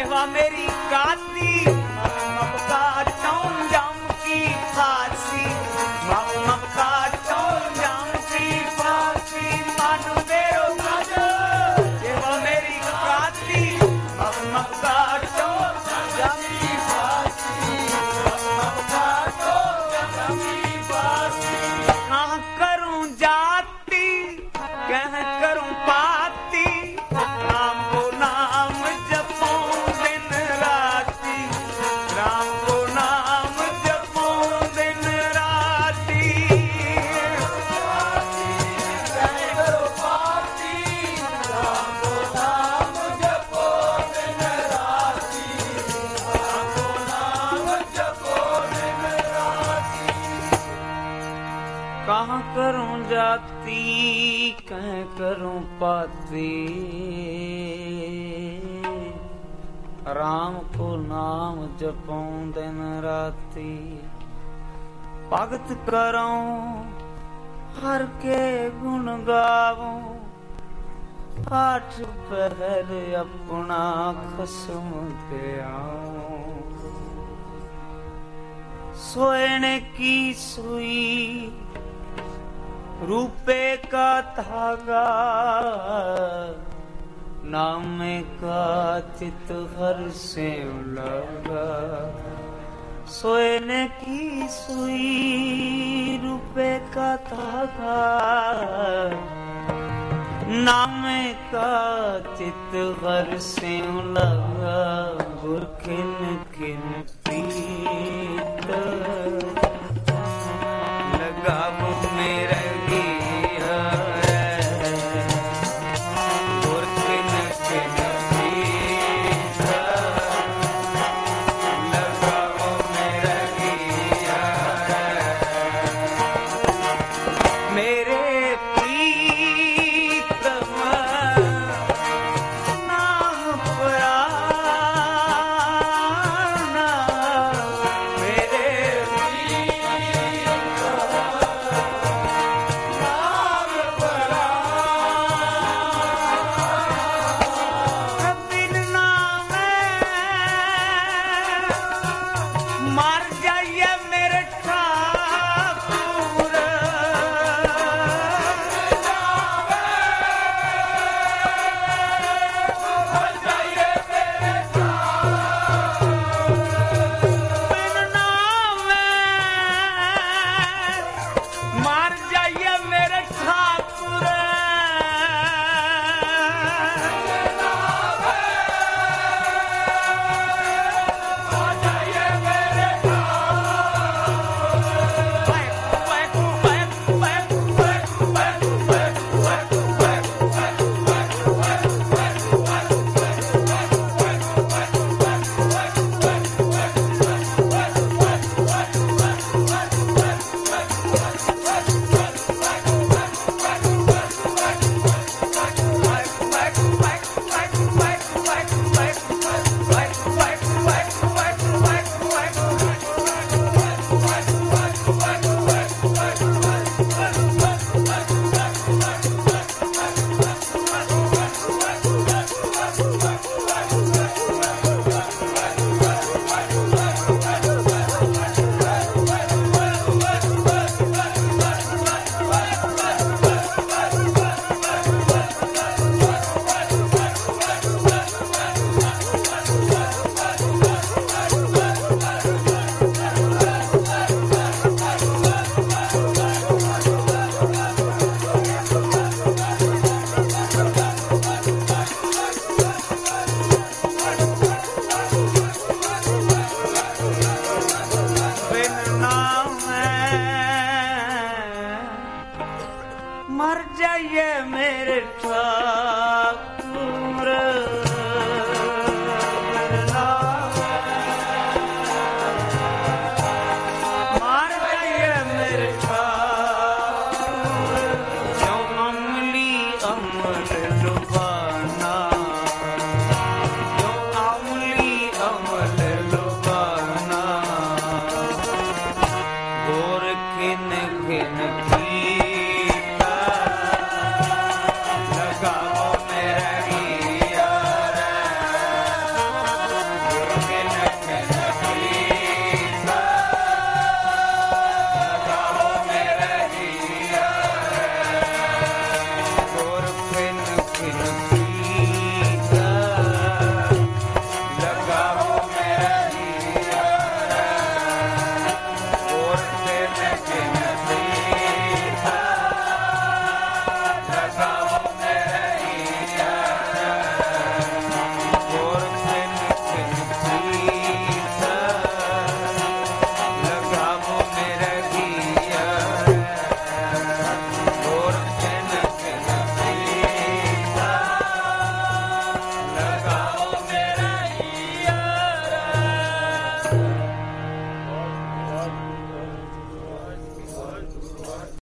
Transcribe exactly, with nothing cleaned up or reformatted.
सेवा मेरी गाती मक्का टौन जाम की फांसी मक्का टौन जाम की फांसी मानो मेरो राज सेवा मेरी गाती मक्का टौन जाम की फांसी मक्का टौन जाम की फांसी कहाँ करूं जाती कह करूं पाती राम को नाम जपूं दिन राती राम को नाम जपूं दिन राती कह करूं पाती राम को नाम जपूं दिन राती राम को नाम जपूं दिन राती कहाँ करूं जाती कह करूं पाती राम को नाम जपूं दिन राती भगत करूं हर के गुण गाऊं आठ पहर अपना खसम दे आऊं सोने की सुई रूपे का धागा नाम का चित हर से लगा सोने की सुई रूपे का धागा नाम का चित हर से लगा गुरखिन किन पीत